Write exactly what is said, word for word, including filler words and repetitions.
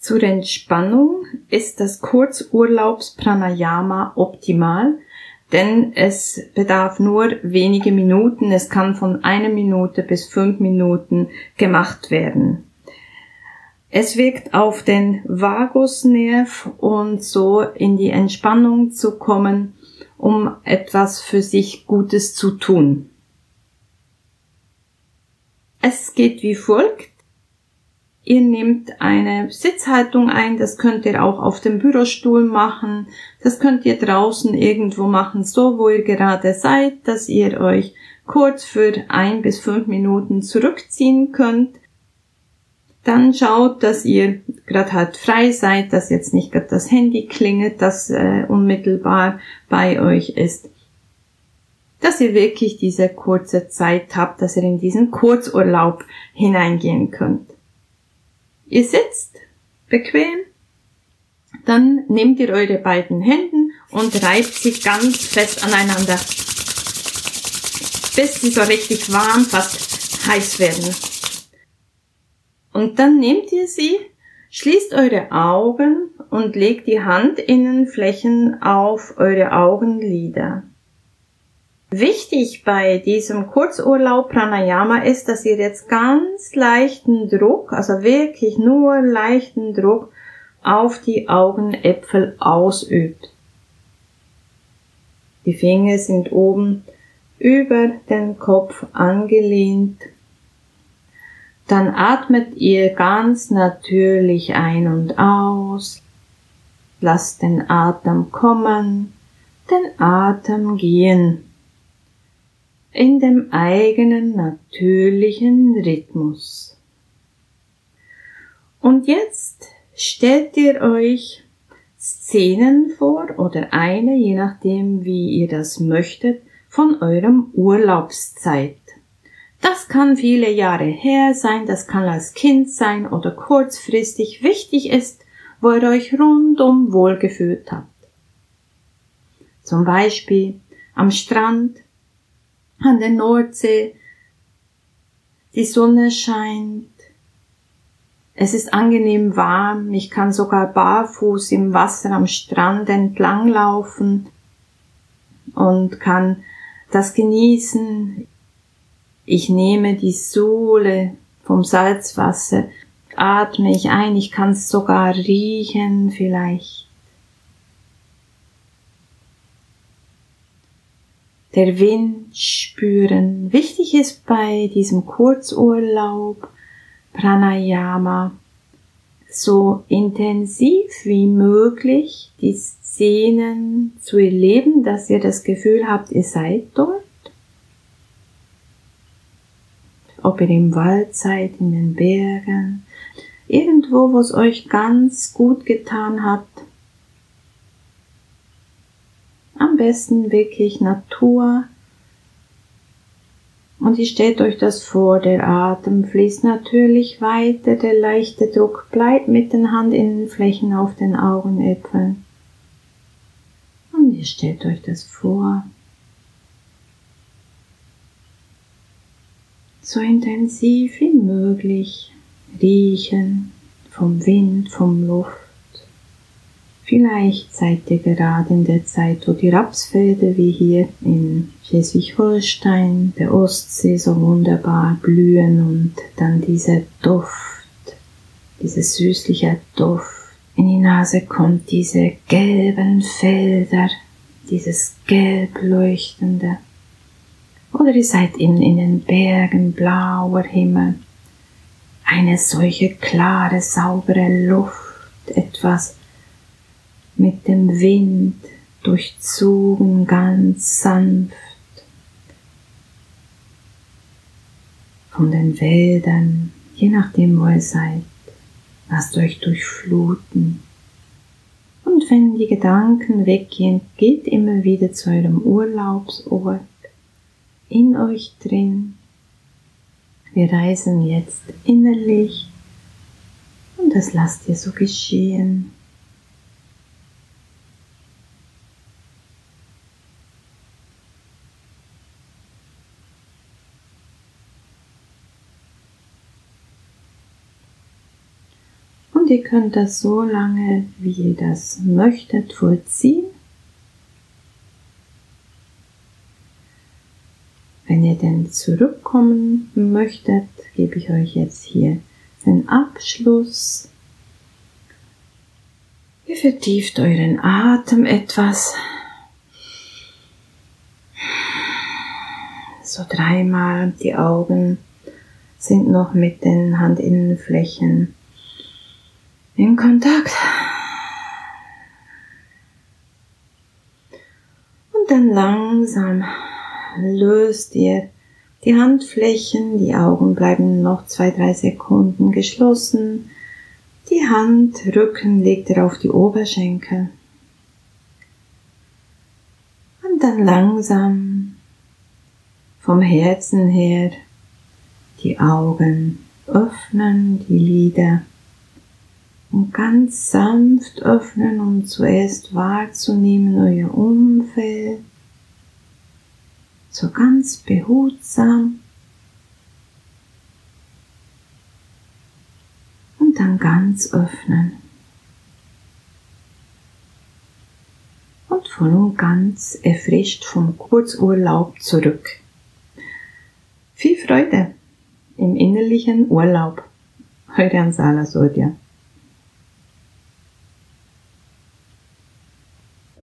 Zur Entspannung ist das Kurzurlaubs-Pranayama optimal, denn es bedarf nur wenige Minuten. Es kann von einer Minute bis fünf Minuten gemacht werden. Es wirkt auf den Vagusnerv und so in die Entspannung zu kommen, um etwas für sich Gutes zu tun. Es geht wie folgt. Ihr nehmt eine Sitzhaltung ein, das könnt ihr auch auf dem Bürostuhl machen, das könnt ihr draußen irgendwo machen, so wo ihr gerade seid, dass ihr euch kurz für ein bis fünf Minuten zurückziehen könnt. Dann schaut, dass ihr gerade halt frei seid, dass jetzt nicht gerade das Handy klingelt, das äh, unmittelbar bei euch ist. Dass ihr wirklich diese kurze Zeit habt, dass ihr in diesen Kurzurlaub hineingehen könnt. Ihr sitzt bequem, dann nehmt ihr eure beiden Hände und reibt sie ganz fest aneinander, bis sie so richtig warm, fast heiß werden. Und dann nehmt ihr sie, schließt eure Augen und legt die Handinnenflächen auf eure Augenlider. Wichtig bei diesem Kurzurlaub Pranayama ist, dass ihr jetzt ganz leichten Druck, also wirklich nur leichten Druck auf die Augenäpfel ausübt. Die Finger sind oben über den Kopf angelehnt. Dann atmet ihr ganz natürlich ein und aus. Lasst den Atem kommen, den Atem gehen. In dem eigenen natürlichen Rhythmus. Und jetzt stellt ihr euch Szenen vor oder eine, je nachdem wie ihr das möchtet, von eurem Urlaubszeit. Das kann viele Jahre her sein, das kann als Kind sein oder kurzfristig. Wichtig ist, wo ihr euch rundum wohlgefühlt habt. Zum Beispiel am Strand, an der Nordsee, die Sonne scheint, es ist angenehm warm, ich kann sogar barfuß im Wasser am Strand entlang laufen und kann das genießen. Ich nehme die Sohle vom Salzwasser, atme ich ein, ich kann es sogar riechen vielleicht. Der Wind spüren. Wichtig ist bei diesem Kurzurlaub Pranayama so intensiv wie möglich die Szenen zu erleben, dass ihr das Gefühl habt, ihr seid dort. Ob ihr im Wald seid, in den Bergen, irgendwo, wo es euch ganz gut getan hat. Am besten wirklich Natur. Und ihr stellt euch das vor, der Atem fließt natürlich weiter, der leichte Druck bleibt mit den Handinnenflächen auf den Augenäpfeln. Und ihr stellt euch das vor. So intensiv wie möglich riechen vom Wind, vom Luft. Vielleicht seid ihr gerade in der Zeit, wo die Rapsfelder wie hier in Schleswig-Holstein, der Ostsee so wunderbar blühen und dann dieser Duft, dieser süßliche Duft in die Nase kommt, diese gelben Felder, dieses gelb leuchtende. Oder ihr seid in, in den Bergen, blauer Himmel, eine solche klare, saubere Luft, etwas mit dem Wind durchzogen, ganz sanft. Von den Wäldern, je nachdem wo ihr seid, lasst euch durchfluten. Und wenn die Gedanken weggehen, geht immer wieder zu eurem Urlaubsort, in euch drin. Wir reisen jetzt innerlich und das lasst ihr so geschehen. Und ihr könnt das so lange, wie ihr das möchtet, vollziehen. Wenn ihr denn zurückkommen möchtet, gebe ich euch jetzt hier den Abschluss. Ihr vertieft euren Atem etwas. So dreimal. Die Augen sind noch mit den Handinnenflächen in Kontakt. Und dann langsam löst ihr die Handflächen, die Augen bleiben noch zwei, drei Sekunden geschlossen. Die Handrücken legt ihr auf die Oberschenkel. Und dann langsam vom Herzen her die Augen öffnen, die Lider. Und ganz sanft öffnen, um zuerst wahrzunehmen euer Umfeld. So ganz behutsam. Und dann ganz öffnen. Und voll und ganz erfrischt vom Kurzurlaub zurück. Viel Freude im innerlichen Urlaub. Eure Ansala Surya.